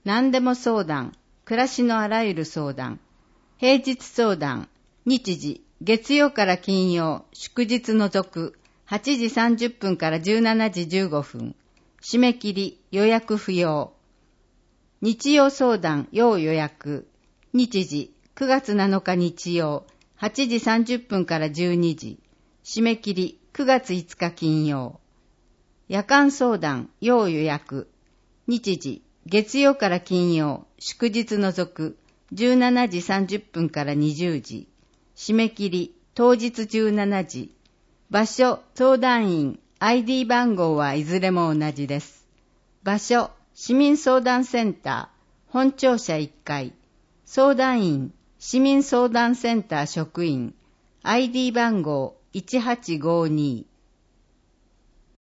何でも相談、暮らしのあらゆる相談、平日相談、日時、月曜から金曜、祝日除く、8時30分から17時15分、締め切り、予約不要。日曜相談、要予約、日時、9月7日日曜、8時30分から12時、締め切り、9月5日金曜。夜間相談、要予約、日時、月曜から金曜、祝日除く、17時30分から20時、締め切り、当日17時、場所、相談員、ID 番号はいずれも同じです。場所、市民相談センター、本庁舎1階、相談員、市民相談センター職員、ID 番号1852、